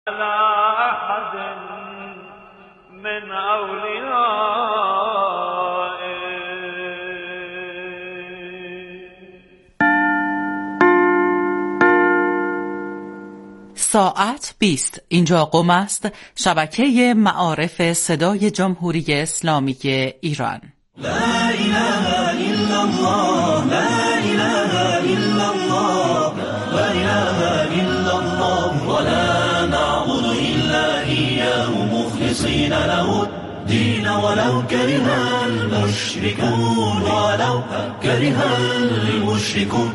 من اولیائه. ساعت 20. اینجا قم است، شبکه معارف صدای جمهوری اسلامی ایران. لا اله الا الله، لا اله الا الله، لا اله الا الله، ولا نعبد الا اياه مخلصين له الدين ولو كره المشركون، ولو كره المشركون.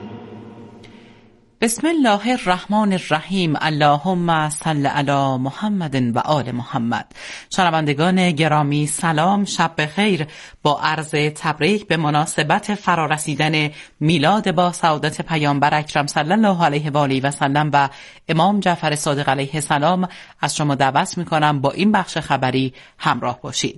بسم الله الرحمن الرحیم. اللهم صل علی محمد و آل محمد. شنوندگان گرامی سلام، شب بخیر. با عرض تبریک به مناسبت فرارسیدن میلاد با سعادت پیامبر اکرم صلی الله علیه و آله و سلم و امام جعفر صادق علیه السلام از شما دعوت می‌کنم با این بخش خبری همراه باشید.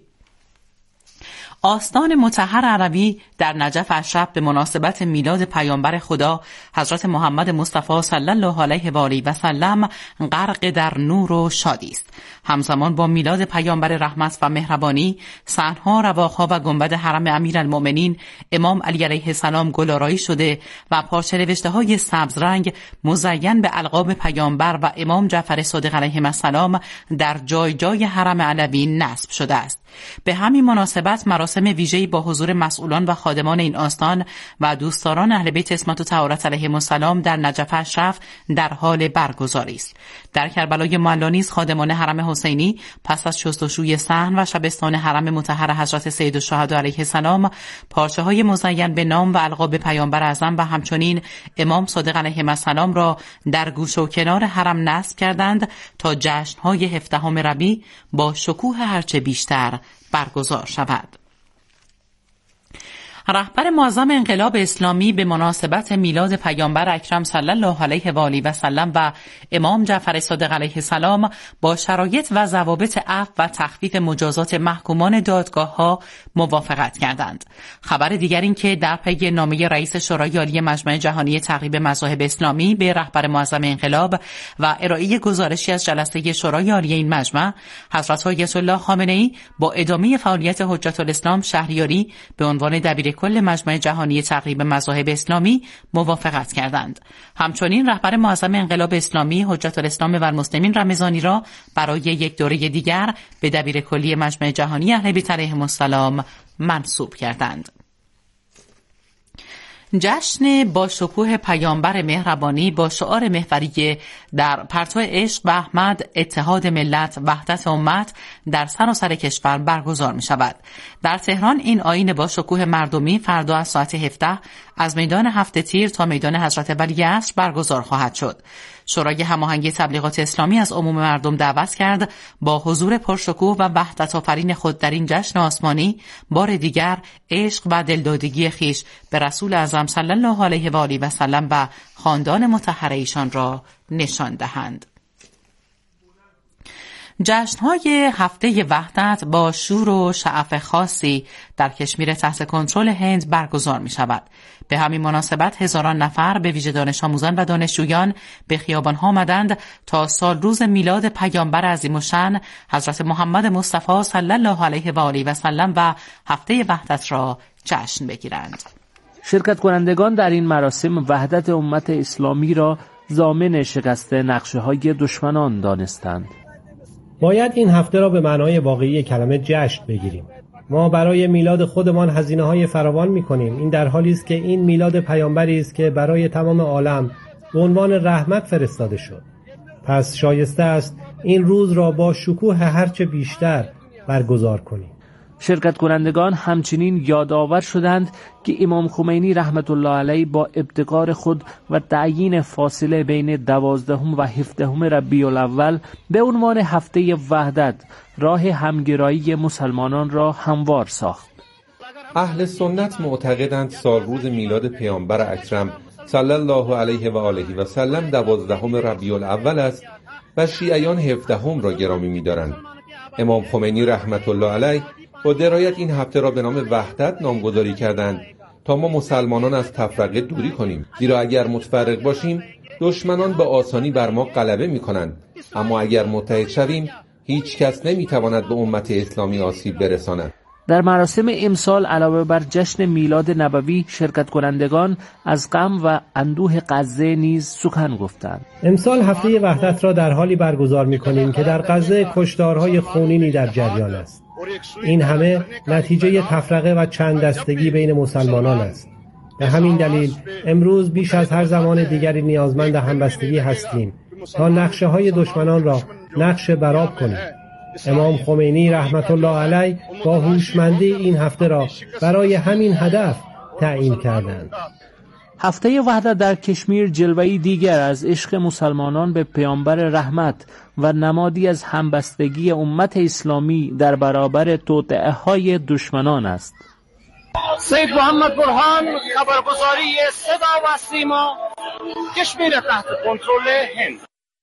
آستان مطهر عربی در نجف اشرف به مناسبت میلاد پیامبر خدا حضرت محمد مصطفی صلی الله علیه و آله و سلم غرق در نور و شادی است. همزمان با میلاد پیامبر رحمت و مهربانی، صحن‌ها، رواق‌ها و گنبد حرم امیرالمؤمنین امام علی علیه السلام گل‌آرایی شده و پارچه نوشته‌های سبز رنگ مزین به القاب پیامبر و امام جعفر صادق علیه السلام در جای جای حرم علوی نصب شده است. به همین مناسبت مراسم ویژه‌ای با حضور مسئولان و خادمان این آستان و دوستداران اهل بیت عصمت و طهارت علیهم السلام در نجف اشرف در حال برگزاری است. در کربلای معلی نیز خادمان حرم حسینی پس از شستشوی صحن و شبستان حرم مطهر حضرت سید الشهدا علیه السلام پارچه‌های مزین به نام و القاب پیامبر اعظم و همچنین امام صادق علیه السلام را در گوشه و کنار حرم نصب کردند تا جشن‌های 17 ربیع با شکوه هرچه بیشتر برگزار شود. رهبر معظم انقلاب اسلامی به مناسبت میلاد پیامبر اکرم صلی الله علیه و آله و سلم و امام جعفر صادق علیه السلام با شرایط و ضوابط عفو و تخفیف مجازات محکومان دادگاه‌ها موافقت کردند. خبر دیگر این که در پی نامه رئیس شورای عالی مجمع جهانی تقریب مذاهب اسلامی به رهبر معظم انقلاب و ارائه گزارشی از جلسه شورای عالی این مجمع، حضرت آیت الله خامنه‌ای با ادامه فعالیت حجت الاسلام شهریاری به عنوان دبیر کل مجمع جهانی تقریب مذاهب اسلامی موافقت کردند. همچنین رهبر معظم انقلاب اسلامی حجت الاسلام و المسلمین رمضانی را برای یک دوره دیگر به دبیر کلی مجمع جهانی اهل بیت علیهم السلام منصوب کردند. جشن با شکوه پیامبر مهربانی با شعار محوری در پرتو عشق به احمد، اتحاد ملت، وحدت امت در سراسر کشور برگزار می شود. در تهران این آیین با شکوه مردمی فردا از ساعت 17 از میدان هفت تیر تا میدان حضرت ولیعصر برگزار خواهد شد. شورای هماهنگی تبلیغات اسلامی از عموم مردم دعوت کرد با حضور پرشکوه و وحدت آفرین خود در این جشن آسمانی بار دیگر عشق و دلدادگی خیش به رسول اعظم صلی الله علیه و آله و سلم و خاندان مطهر ایشان را نشان دهند. جشن‌های هفته وحدت با شور و شعف خاصی در کشمیر تحت کنترل هند برگزار می شود. به همین مناسبت هزاران نفر به ویژه دانش آموزان و دانشجویان به خیابان‌ها آمدند تا سال روز میلاد پیامبر عظیم الشأن حضرت محمد مصطفی صلی الله علیه و آله و سلم و هفته وحدت را جشن بگیرند. شرکت کنندگان در این مراسم وحدت امت اسلامی را ضامن شکست نقشه‌های دشمنان دانستند. باید این هفته را به معنای واقعی کلمه جشن بگیریم. ما برای میلاد خودمان هزینه‌های فراوان می‌کنیم. این در حالی است که این میلاد پیامبری است که برای تمام عالم به عنوان رحمت فرستاده شد. پس شایسته است این روز را با شکوه هرچه بیشتر برگزار کنیم. شرکت کنندگان همچنین یادآور شدند که امام خمینی رحمت الله علیه با ابتکار خود و تعیین فاصله بین 12 و 17 ربیع الاول به عنوان هفته وحدت راه همگرایی مسلمانان را هموار ساخت. اهل سنت معتقدند سال روز میلاد پیامبر اکرم صلی الله علیه و آله و سلم 12 ربیع الاول است و شیعیان 17 را گرامی می‌دارند. امام خمینی رحمت الله علیه با درایت این هفته را به نام وحدت نامگذاری کردند تا ما مسلمانان از تفرقه دوری کنیم، زیرا اگر متفرق باشیم دشمنان به آسانی بر ما غلبه می‌کنند اما اگر متحد شویم هیچ کس نمیتواند به امت اسلامی آسیب برساند. در مراسم امسال علاوه بر جشن میلاد نبوی، شرکت کنندگان از غم و اندوه غزه نیز سخن گفتند. امسال هفته وحدت را در حالی برگزار می‌کنیم که در غزه کشتارهای خونینی در جریان است. این همه نتیجه تفرقه و چند دستگی بین مسلمانان است. به همین دلیل امروز بیش از هر زمان دیگری نیازمند همبستگی هستیم تا نقشه‌های دشمنان را نقش برآب کنیم. امام خمینی رحمت الله علیه با هوشمندی این هفته را برای همین هدف تعیین کردند. هفته وحدت در کشمیر جلوه‌ای دیگر از عشق مسلمانان به پیامبر رحمت و نمادی از همبستگی امت اسلامی در برابر توطئه‌های دشمنان است. سید محمد برهان، خبرگزاری صدا و سیما، کشمیر تحت کنترل هند.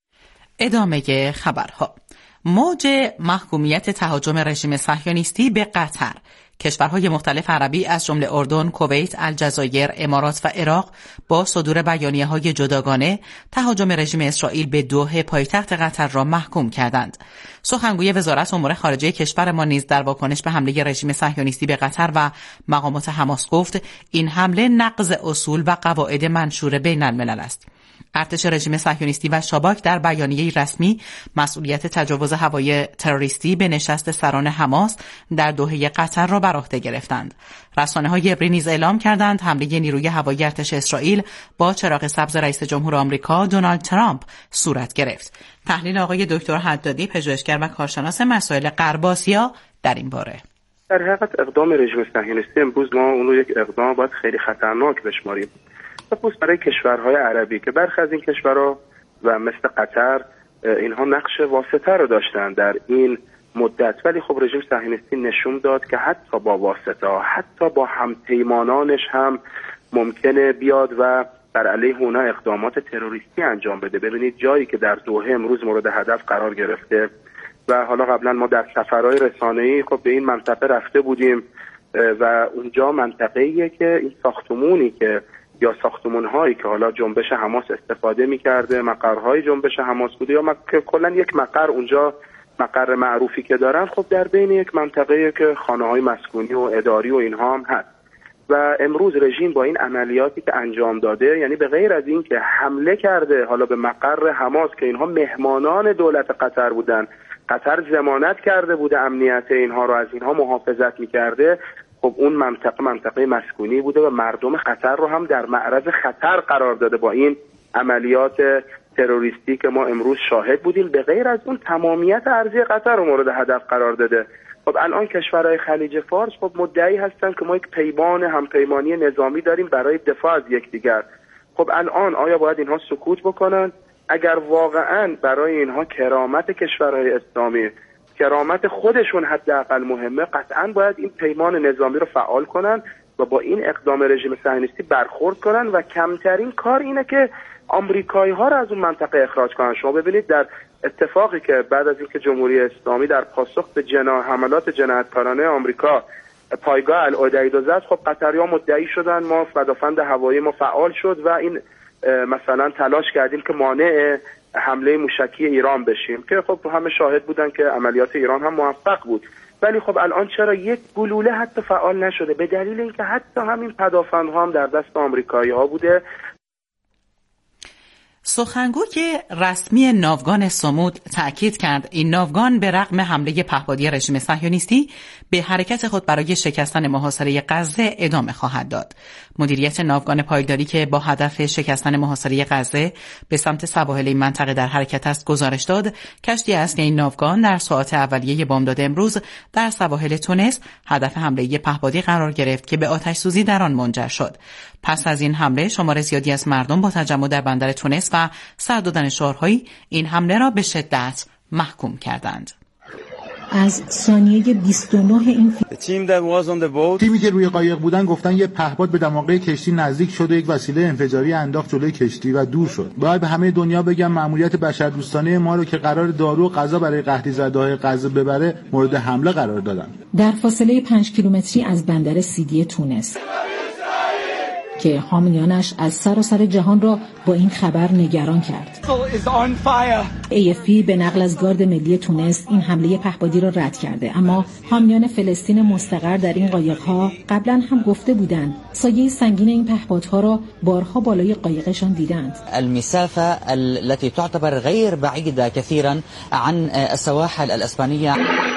ادامه خبرها. موج محکومیت تهاجم رژیم صهیونیستی به قطر. کشورهای مختلف عربی از جمله اردن، کویت، الجزایر، امارات و عراق با صدور بیانیه‌های جداگانه تهاجم رژیم اسرائیل به دوحه پایتخت قطر را محکوم کردند. سخنگوی وزارت امور خارجه کشور ما نیز در واکنش به حمله رژیم صهیونیستی به قطر و مقامات حماس گفت این حمله نقض اصول و قواعد منشور بین الملل است. ارتش رژیم صهیونیستی و شاباک در بیانیه رسمی مسئولیت تجاوز هوایی تروریستی به نشست سران حماس در دوحه قطر را بر عهده گرفتند. رسانه‌های عبری نیز اعلام کردند حمله نیروی هوایی ارتش اسرائیل با چراغ سبز رئیس جمهور آمریکا دونالد ترامپ صورت گرفت. تحلیل آقای دکتر حدادی، پژوهشگر و کارشناس مسائل غرب آسیا در این باره. در حقیقت اقدام رژیم صهیونیستی امروز ما اون رو یک اقدام باید خیلی خطرناک بشماریم. خصوص برای کشورهای عربی که برخی از این کشورها و مثل قطر اینها نقش واسطه رو داشتن در این مدت، ولی خب رژیم صهیونیستی نشون داد که حتی با واسطه، حتی با همپیمانانش هم ممکنه بیاد و بر علیه اونا اقدامات تروریستی انجام بده. ببینید جایی که در دوحه امروز مورد هدف قرار گرفته و حالا قبلا ما در سفرهای رسانه‌ای خب به این منطقه رفته بودیم و اونجا منطقه‌ایه که این ساختمونی که یا ساختمان‌هایی که حالا جنبش حماس استفاده می‌کرده، مقرهای جنبش حماس بوده یا کلا یک مقر اونجا مقر معروفی که دارن، خب در بین یک منطقه‌ای که خانه‌های مسکونی و اداری و اینها هم هست و امروز رژیم با این عملیاتی که انجام داده، یعنی به غیر از این که حمله کرده حالا به مقر حماس که اینها مهمانان دولت قطر بودن، قطر ضمانت کرده بوده امنیت اینها رو، از اینها محافظت می‌کرده، خب اون منطقه مسکونی بوده و مردم قطر رو هم در معرض خطر قرار داده با این عملیات تروریستی که ما امروز شاهد بودیم. به غیر از اون تمامیت ارضی قطر رو مورد هدف قرار داده. خب الان کشورهای خلیج فارس خب مدعی هستن که ما یک پیمان همپیمانی نظامی داریم برای دفاع از یکدیگر. خب الان آیا باید اینها سکوت بکنن؟ اگر واقعا برای اینها کرامت کشورهای اسلامی، کرامت خودشون حداقل مهمه، قطعا باید این پیمان نظامی رو فعال کنن و با این اقدام رژیم صهیونیستی برخورد کنن و کمترین کار اینه که آمریکایی ها رو از اون منطقه اخراج کنن. شما ببینید در اتفاقی که بعد از اینکه جمهوری اسلامی در پاسخ به حملات جنایتکارانه آمریکا پایگاه العدید زد، خب قطری‌ها مدعی شدن ما پدافند هوایی ما فعال شد و این مثلا تلاش کردیم که مانع حمله موشکی ایران بشیم که خب همه شاهد بودن که عملیات ایران هم موفق بود. ولی خب الان چرا یک گلوله حتی فعال نشده؟ به دلیل اینکه حتی همین پدافندها هم در دست آمریکایی‌ها بوده. سخنگوی رسمی ناوگان صمود تأکید کرد این ناوگان به رغم حمله پهپادی رژیم صهیونیستی به حرکت خود برای شکستن محاصره غزه ادامه خواهد داد. مدیریت ناوگان پایداری که با هدف شکستن محاصره غزه به سمت سواحل این منطقه در حرکت است گزارش داد کشتی اصلی این ناوگان در ساعات اولیه بامداد امروز در سواحل تونس هدف حمله پهپادی قرار گرفت که به آتش سوزی در آن منجر شد. پس از این حمله شمار زیادی از مردم با تجمع در بندر تونس و سر دادن شعارهایی این حمله را به شدت محکوم کردند. از ثانیه 29 این تیمی که روی قایق بودن گفتن یه پهپاد به دماغه کشتی نزدیک شد و یک وسیله انفجاری انداخت جلوی کشتی و دور شد. باید به همه دنیا بگم مأموریت بشردوستانه ما رو که قرار دارو و غذا برای قحطی زده‌های غزه ببره مورد حمله قرار دادن. در فاصله 5 کیلومتری از بندر سیدی تونس که حامیانش از سراسر جهان را با این خبر نگران کرد. AFP به نقل از گارد ملی تونس این حمله پهپادی را رد کرده، اما حامیان فلسطین مستقر در این قایق‌ها قبلا هم گفته بودند سایه سنگین این پهپادها را بارها بالای قایقشان دیدند. المسافة التي تعتبر غير بعيدة كثيرا عن السواحل الإسبانية.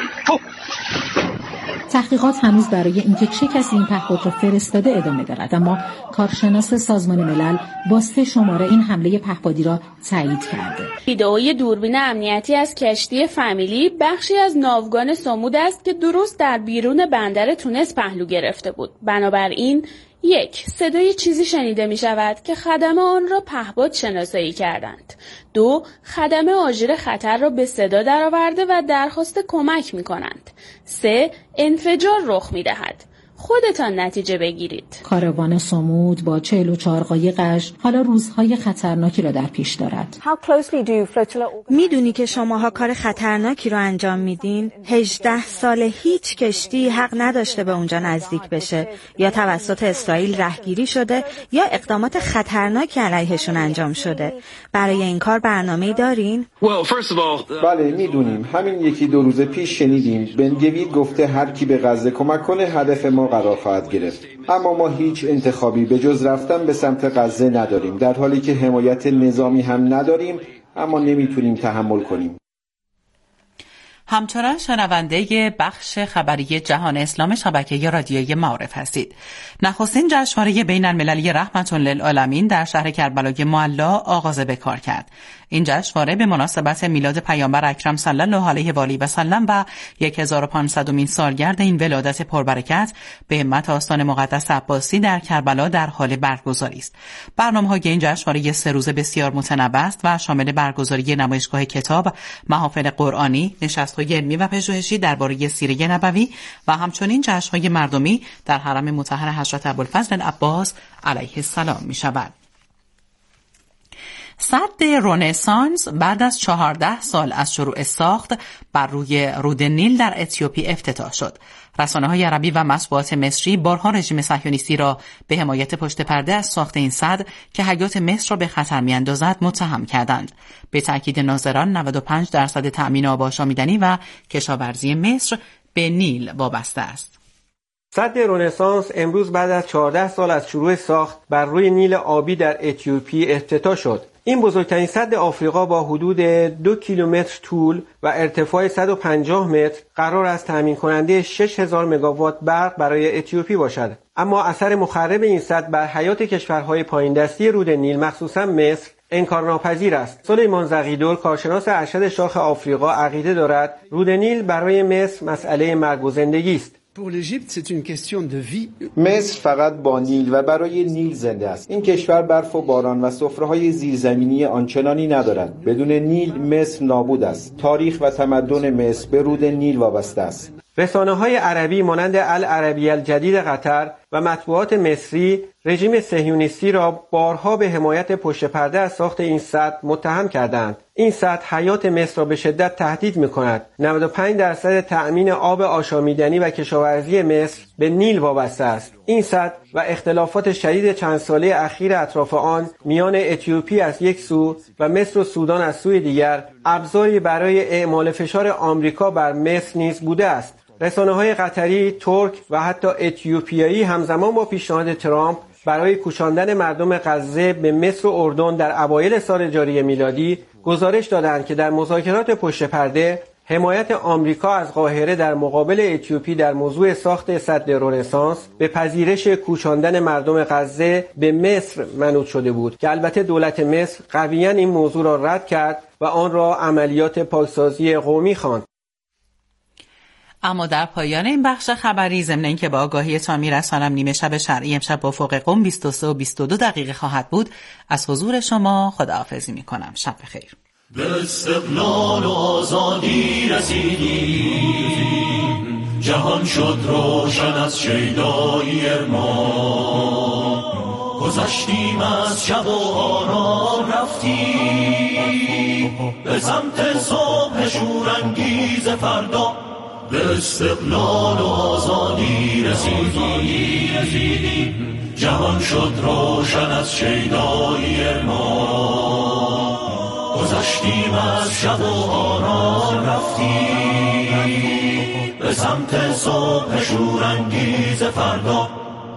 تحقیقات هنوز برای اینکه چه کسی این پهپاد را فرستاده ادامه دارد، اما کارشناس سازمان ملل با 3 شماره این حمله پهپادی را تایید کرده. ویدئوی دوربین امنیتی از کشتی فامیلی بخشی از ناوگان سمود است که درست در بیرون بندر تونس پهلو گرفته بود. بنابراین 1. صدای چیزی شنیده می شود که خدمه آن را پهپاد شناسایی کردند. 2. خدمه آژیر خطر را به صدا درآورده و درخواست کمک می کنند. 3. انفجار رخ می دهد. خودتان نتیجه بگیرید. کاروان سمود با 44 قایقش حالا روزهای خطرناکی را در پیش دارد. میدونی که شماها کار خطرناکی رو انجام میدین؟ 18 سال هیچ کشتی حق نداشته به اونجا نزدیک بشه. یا توسط اسرائیل رهگیری شده یا اقدامات خطرناکی علیهشون انجام شده. برای این کار برنامه‌ای دارین؟ بله میدونیم. همین 1-2 روز پیش شنیدیم بن گوید گفته هر کی به غزه کمک کنه هدف ما قرار خواهد گرفت. اما ما هیچ انتخابی به جز رفتن به سمت غزه نداریم، در حالی که حمایت نظامی هم نداریم، اما نمیتونیم تحمل کنیم. همچنان شنونده بخش خبری جهان اسلام شبکه رادیویی معارف هستید. نخستین جشنواره بین المللی رحمت للعالمین در شهر کربلای معلا آغاز به کار کرد. این جشنواره به مناسبت میلاد پیامبر اکرم صلی الله علیه و آله و سلم و 1500مین سالگرد این ولادت پربرکت به همت آستان مقدس عباسی در کربلا در حال برگزاری است. برنامه‌های این جشنواره 3 روزه بسیار متنوع است و شامل برگزاری نمایشگاه کتاب، محافل قرآنی، نشست‌های علمی و پژوهشی درباره سیره نبوی و همچنین جشن‌های مردمی در حرم مطهر حضرت ابوالفضل العباس علیه السلام می‌شود. سد رنسانس بعد از 14 سال از شروع ساخت بر روی رود نیل در اتیوپی افتتاح شد. رسانه‌های عربی و مطبوعات مصری بارها رژیم صهیونیستی را به حمایت پشت پرده از ساخت این سد که حیات مصر را به خطر می‌اندازد متهم کردند. به تأکید ناظران 95% تأمین آب آشامیدنی و کشاورزی مصر به نیل وابسته است. سد رنسانس امروز بعد از 14 سال از شروع ساخت بر روی نیل آبی در اتیوپی افتتاح شد. این بزرگترین سد آفریقا با حدود 2 کیلومتر طول و ارتفاع 150 متر قرار است تامین کننده 6000 مگاوات برق برای اتیوپی باشد. اما اثر مخرب این سد بر حیات کشورهای پایین دستی رود نیل مخصوصا مصر انکارناپذیر است. سلیمان زغیدور کارشناس ارشد شاخ آفریقا عقیده دارد رود نیل برای مصر مسئله مرگ و زندگی است. مصر فقط با نیل و برای نیل زنده است. این کشور برف و باران و سفره‌های زیرزمینی آنچنانی ندارد. بدون نیل مصر نابود است. تاریخ و تمدن مصر به رود نیل وابسته است. رسانه‌های عربی مانند العربیه الجدید قطر و مطبوعات مصری رژیم صهیونیستی را بارها به حمایت پشت پرده از ساخت این سد متهم کردند. این سد حیات مصر را به شدت تهدید می‌کند. 95% تأمین آب آشامیدنی و کشاورزی مصر به نیل وابسته است. این سد و اختلافات شدید چند ساله اخیر اطراف آن میان اتیوپی از یک سو و مصر و سودان از سوی دیگر ابزاری برای اعمال فشار آمریکا بر مصر نیز بوده است. رسانه‌های قطری، ترک و حتی اتیوپیایی همزمان با پیشنهاد ترامپ برای کوچاندن مردم غزه به مصر و اردن در اوایل سال جاری میلادی گزارش دادند که در مذاکرات پشت پرده حمایت آمریکا از قاهره در مقابل اتیوپی در موضوع ساخت سد رنسانس به پذیرش کوچاندن مردم غزه به مصر منوط شده بود که البته دولت مصر قویاً این موضوع را رد کرد و آن را عملیات پاکسازی قومی خواند. اما در پایان این بخش خبری ضمن اینکه با آگاهیتان میرسانم نیمه شب شرعی امشب با افق قم 23 و 22 دقیقه خواهد بود. از حضور شما خداحافظی میکنم. شب بخیر. به استقلال و آزادی رسیدیم، جهان شد روشن از شیدایی ارمان، گذشتیم از شب و آرام رفتیم به سمت صبح شورانگیز فردا. به استقلال و آزادی رسیدیم. جهان شد روشن از شیدایی ما، گذشتیم از شب و آرام رفتیم به سمت صبح شورانگیز فردا.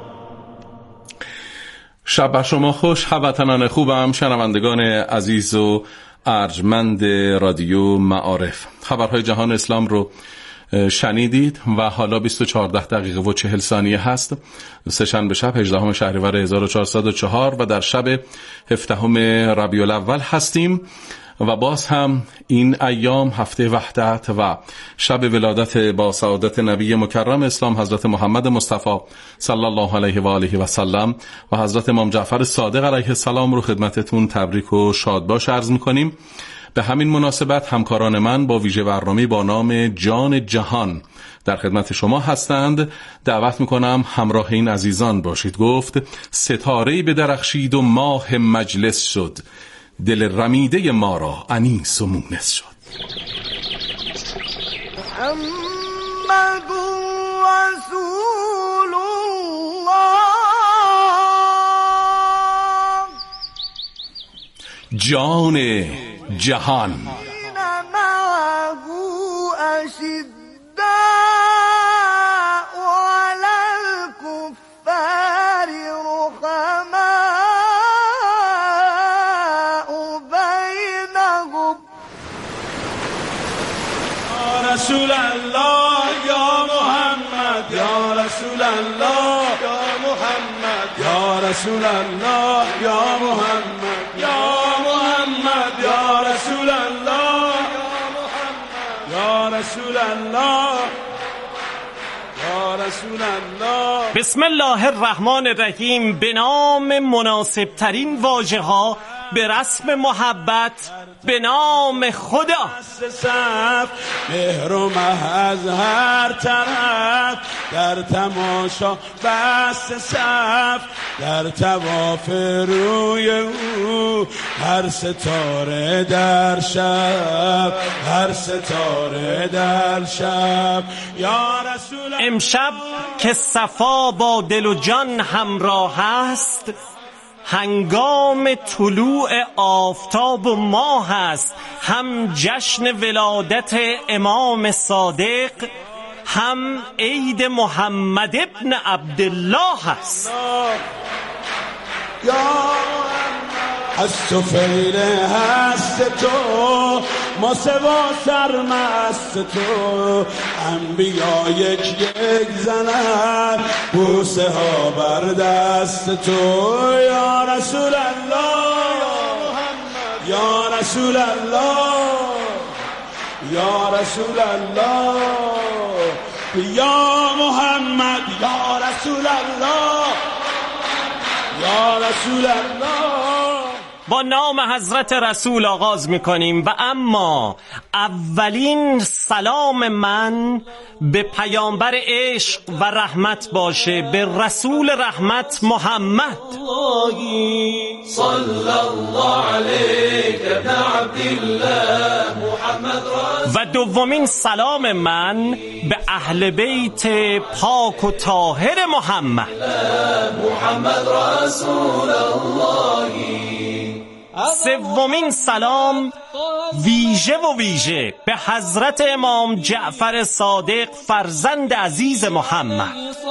شب بر شما خوش هموطنان خوبم، شنوندگان عزیز و ارجمند رادیو معارف. خبرهای جهان اسلام رو شنیدید و حالا 24 و 40 ثانیه هست. سه‌شنبه شب 18 شهریور 1404 و در شب 17 ربیع الاول هستیم و باز هم این ایام هفته وحدت و شب ولادت با سعادت نبی مکرم اسلام حضرت محمد مصطفی صلی الله علیه و آله و سلم و حضرت امام جعفر صادق علیه السلام رو خدمتتون تبریک و شادباش عرض می‌کنیم. به همین مناسبت همکاران من با ویژه برنامه با نام جان جهان در خدمت شما هستند. دعوت میکنم همراه این عزیزان باشید. گفت ستاره‌ای بدرخشید و ماه مجلس شد، دل رمیده ما را انیس و مونس شد. محمد رسول الله. جان جهان. رسول الله یا محمد یا رسول الله یا محمد یا رسول الله یا محمد یا محمد یا رسول الله یا رسول الله یا رسول الله. بسم الله الرحمن الرحیم. به نام مناسب ترین واژه ها به رسم محبت، به نام خدا. مهر و مه از هر طرف، در تماشا بست صف، در طواف روی او هر ستاره در شب، هر ستاره در شب. یا رسول الله. امشب که صفا با دل و جان همراه است، هنگام طلوع آفتاب و ماه است. هم جشن ولادت امام صادق، هم عید محمد ابن عبدالله است. از تو فیل هست تو، ما سوا سرمست تو، انبیا یک زنن، بوسه ها بر دست تو. یا رسول الله یا رسول الله یا رسول الله یا محمد یا رسول الله یا رسول الله. با نام حضرت رسول آغاز میکنیم و اما اولین سلام من به پیامبر عشق و رحمت باشه، به رسول رحمت محمد صلی الله علیک ابن عبدالله محمد. و دومین سلام من به اهل بیت پاک و طاهر محمد محمد رسول الله. سومین سلام ویژه و ویژه به حضرت امام جعفر صادق فرزند عزیز محمد.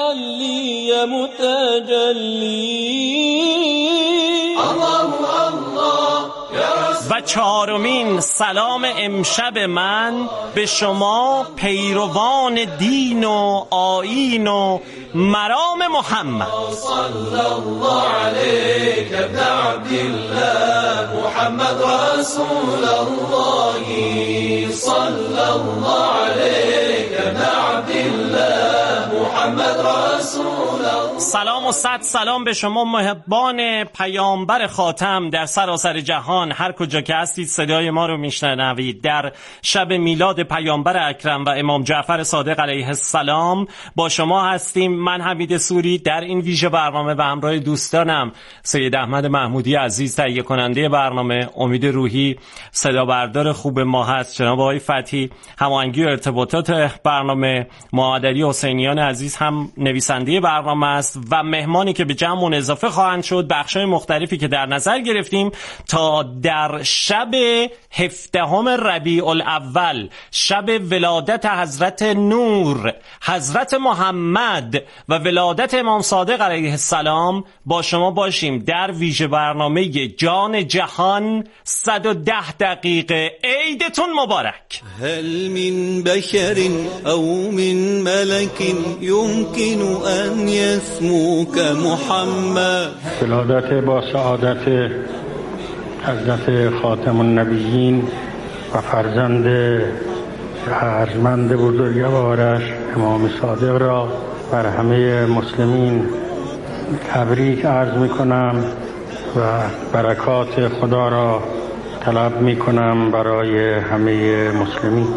و چهارمین سلام امشب من به شما پیروان دین و آیین و مرام محمد. صلی الله علیک ابن عبدالله محمد رسول الله. صلی الله علیک ابن عبدالله محمد رسول الله. سلام و صد سلام به شما محبان پیامبر خاتم در سراسر جهان، هر کجا که هستید صدای ما رو میشنوید. در شب میلاد پیامبر اکرم و امام جعفر صادق علیه السلام با شما هستیم. من حمید سوری در این ویژه برنامه به همراه دوستانم سید احمد محمودی عزیز تهیه کننده برنامه، امید روحی صدا بردار خوب ما هست، جناب آقای فتحی هماهنگی و ارتباطات برنامه، معادلی حسینیان عزیز هم نویسنده برنامه است و مهمانی که به جمعمون اضافه خواهند شد بخشای مختلفی که در نظر گرفتیم تا در شب 17 ربیع الاول، شب ولادت حضرت نور، حضرت محمد و ولادت امام صادق علیه السلام با شما باشیم در ویژه برنامه جان جهان. 110 دقیقه عیدتون مبارک. هل من بشر او من ملک يمكن ان اسمك محمد. ولادت با سعادت حضرت خاتم النبیین و فرزند ارجمند بزرگوارش امام صادق را بر همه مسلمین تبریک عرض می کنم و برکات خدا را طلب می کنم برای همه مسلمین.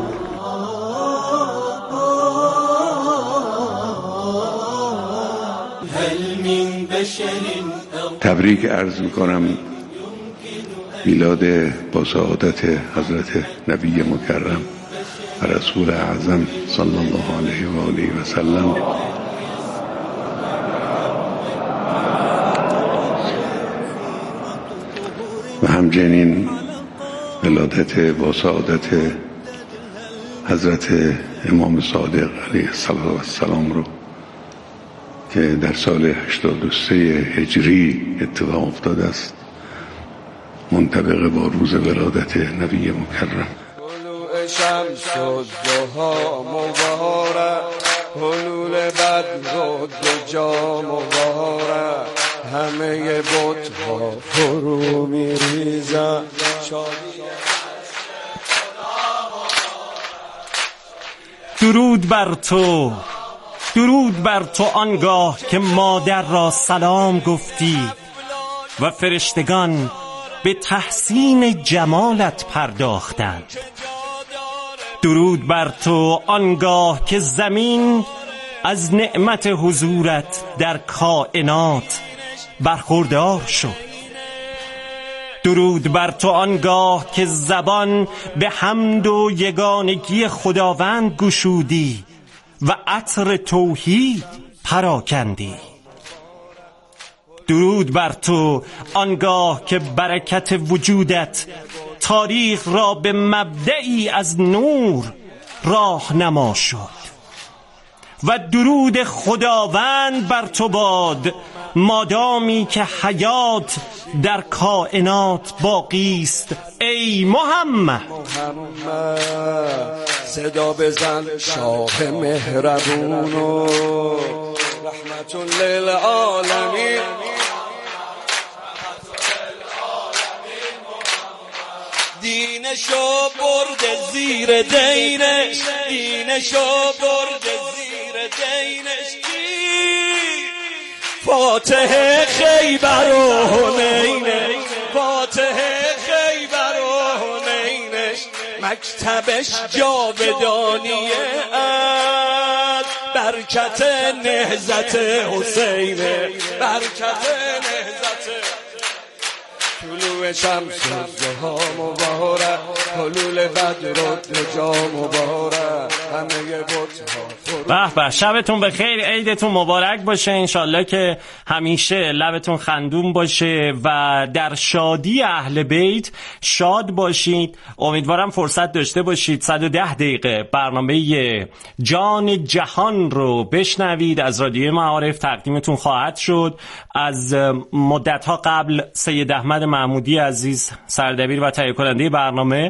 تبریک عرض می کنم میلاد با سعادت حضرت نبی مکرم و رسول اعظم صلی الله علیه و آله و سلم. و همچنین ولادت با سعادت حضرت امام صادق علیه السلام رو که در سال 83 هجری اتفاق افتاده است، منطبق با روز ولادت نبی مکرم. طلوع شمس الضحی مبارک، حلول بدر و دجا مبارک، همه بت‌ها فرو می‌ریزند. درود بر تو، درود بر تو آنگاه که مادر را سلام گفتی و فرشتگان به تحسین جمالت پرداختند. درود بر تو آنگاه که زمین از نعمت حضورت در کائنات برخوردار شد. درود بر تو آنگاه که زبان به حمد و یگانگی خداوند گشودی و عطر توحید پراکندی. درود بر تو آنگاه که برکت وجودت تاریخ را به مبدعی از نور راهنما شد. و درود خداوند بر تو باد مادامی که حیات در کائنات باقی است. ای محمد صدا بزن شاه مهربونو، رحمت للعالمین. دینشو برده زیر دینش، دینشو برده زیر دینش. فاتح خیبر و حنینش، فاتح خیبر و حنینش. مکتبش جاودانیه از برکت نهضت حسینه، برکت نهضت. طلوع شمس الضحی مبارک، حلول بدر و دجا مبارک، همه بت‌ها. به به، شبتون بخیر، عیدتون مبارک باشه. انشالله که همیشه لبتون خندون باشه و در شادی اهل بیت شاد باشید. امیدوارم فرصت داشته باشید 110 دقیقه برنامه جان جهان رو بشنوید. از رادیو معارف تقدیمتون خواهد شد. از مدت‌ها قبل سید احمد محمودی عزیز سردبیر و تهیه کننده برنامه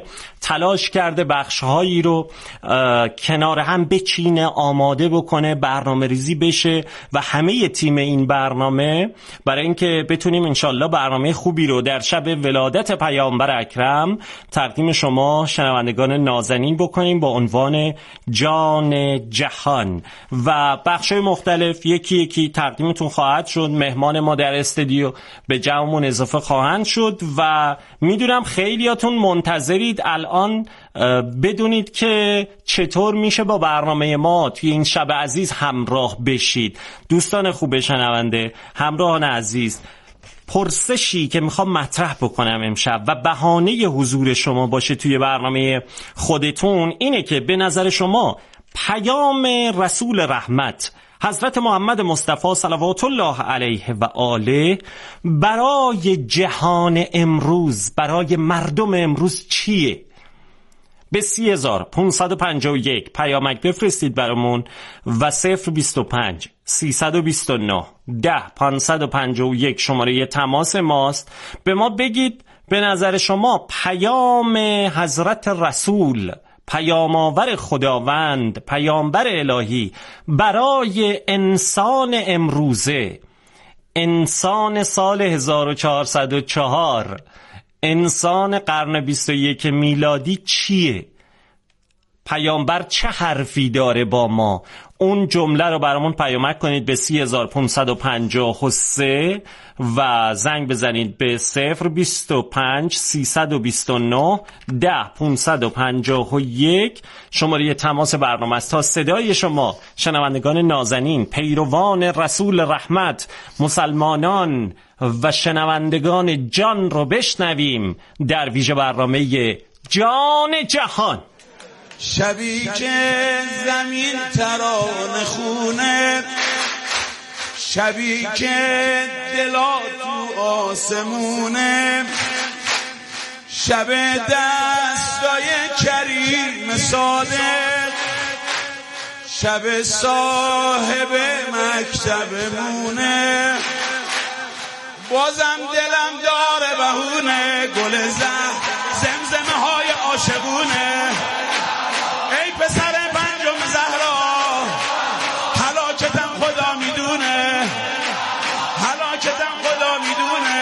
تلاش کرده بخش‌هایی رو کنار هم بچینه، آماده بکنه، برنامه ریزی بشه و همه تیم این برنامه برای اینکه بتونیم انشالله برنامه خوبی رو در شب ولادت پیامبر اکرم تقدیم شما شنوندگان نازنین بکنیم با عنوان جان جهان و بخش‌های مختلف یکی یکی تقدیمتون خواهد شد. مهمان ما در استودیو به جمعمون اضافه خواهند شد و میدونم خیلیاتون منتظرید الان بدونید که چطور میشه با برنامه ما توی این شب عزیز همراه بشید. دوستان خوب شنونده، همراهان عزیز، پرسشی که میخوام مطرح بکنم امشب و بهانه حضور شما باشه توی برنامه خودتون اینه که به نظر شما پیام رسول رحمت حضرت محمد مصطفی صلوات الله علیه و آله برای جهان امروز، برای مردم امروز چیه؟ به 30551 پیامک بفرستید برامون و 025 329 10551 شماره تماس ماست. به ما بگید به نظر شما پیام حضرت رسول، پیام آور خداوند، پیامبر الهی برای انسان امروزه، انسان سال 1404، انسان قرن 21 میلادی چیه؟ پیامبر چه حرفی داره با ما؟ اون جمله رو برامون پیامک کنید به 3553 و زنگ بزنید به 025 329 10551 شماره تماس برنامه است تا صدای شما شنوندگان نازنین، پیروان رسول رحمت، مسلمانان و شنوندگان جان رو بشنویم در ویژه برنامه جان جهان. شبی که زمین ترانه خونه، شبی که دلا تو آسمونه، شب دستای کریم صادق، شب صاحب مکتبمونه، بازم دلم داره بهونه، گل زمزمه های عاشقونه. ای پسر پنجم زهرا، هلاکتم خدا میدونه، هلاکتم خدا میدونه.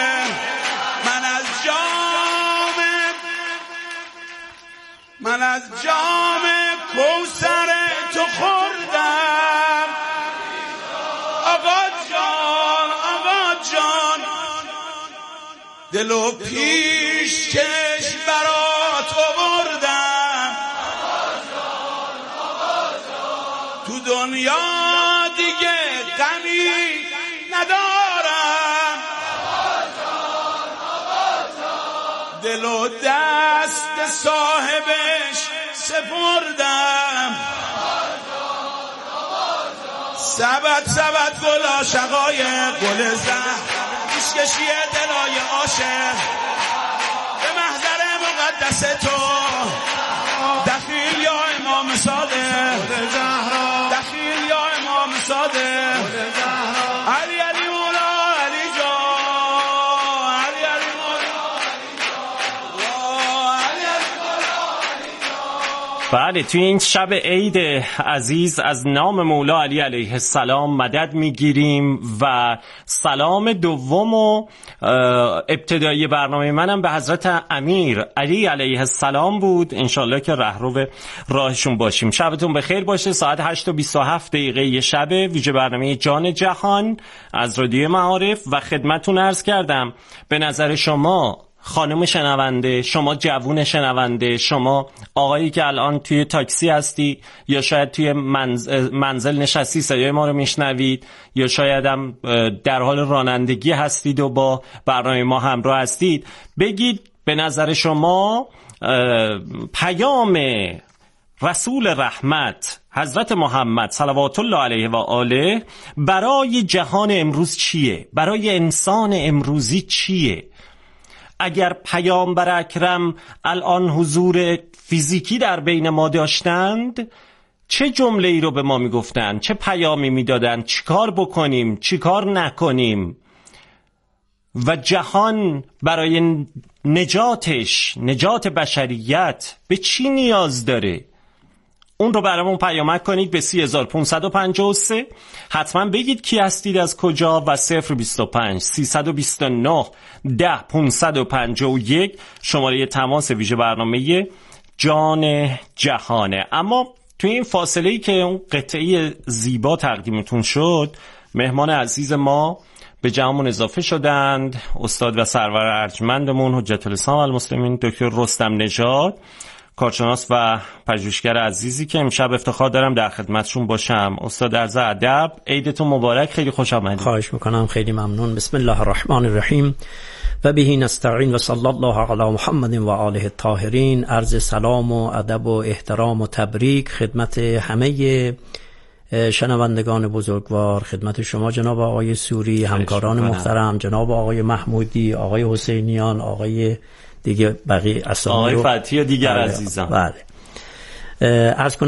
من از جام کوثر تو خوردم، آقا جان، آقا جان، دل و پیش کش برات آوردم، تو دنیا دیگه غمی ندارم، دل و دست صاحبش سپردم، سبت گلا شقایق، گل زهر پیشکشی دلای عاشق، به محضر مقدس تو دخیل یا امام صادق، دخیل یا امام صادق، علی علی مولا علی جان، علی علی مولا علی جان. بله، توی این شب عید عزیز از نام مولا علی علیه السلام مدد میگیریم و سلام دوم و ابتدایی برنامه منم به حضرت امیر علی علیه السلام بود. انشالله که رهرو راهشون باشیم. شبتون بخیر باشه. ساعت 8:27 شب ویژه برنامه جان جهان از رادیو معارف و خدمتون عرض کردم به نظر شما خانم شنونده، شما جوون شنونده، شما آقایی که الان توی تاکسی هستی یا شاید توی منزل نشستی صدای ما رو میشنوید یا شاید هم در حال رانندگی هستید و با برنامه ما همراه هستید، بگید به نظر شما پیام رسول رحمت حضرت محمد صلوات الله علیه و آله برای جهان امروز چیه؟ برای انسان امروزی چیه؟ اگر پیامبر اکرم الان حضور فیزیکی در بین ما داشتند چه جمله ای رو به ما میگفتند؟ چه پیامی میدادند؟ چیکار بکنیم؟ چیکار نکنیم؟ و جهان برای نجات بشریت به چی نیاز داره؟ اون رو برامون پیامک کنید به 3553. حتما بگید کی هستید، از کجا، و 025 329 10 551 شماره تماس ویژه برنامه جان جهانه. اما توی این فاصله‌ای که اون قطعه زیبا تقدیمتون شد، مهمان عزیز ما به جمعمون اضافه شدند. استاد و سرور ارجمندمون حجت الاسلام المسلمین دکتر رستم نژاد، کارشناس و پژوهشگر عزیزی که امشب افتخار دارم در خدمتشون باشم. استاد عرض ادب، عیدتون مبارک، خیلی خوش آمدید. خواهش میکنم، خیلی ممنون. بسم الله الرحمن الرحیم و به نستعین و صلی الله علی محمد و آله الطاهرین. عرض سلام و ادب و احترام و تبریک خدمت همه شنوندگان بزرگوار، خدمت شما جناب آقای سوری، همکاران محترم، جناب آقای محمودی، آقای حسینیان، آقای دیگه بقیه اسامی، آقای فتحی و دیگر عزیزان. بله. عرض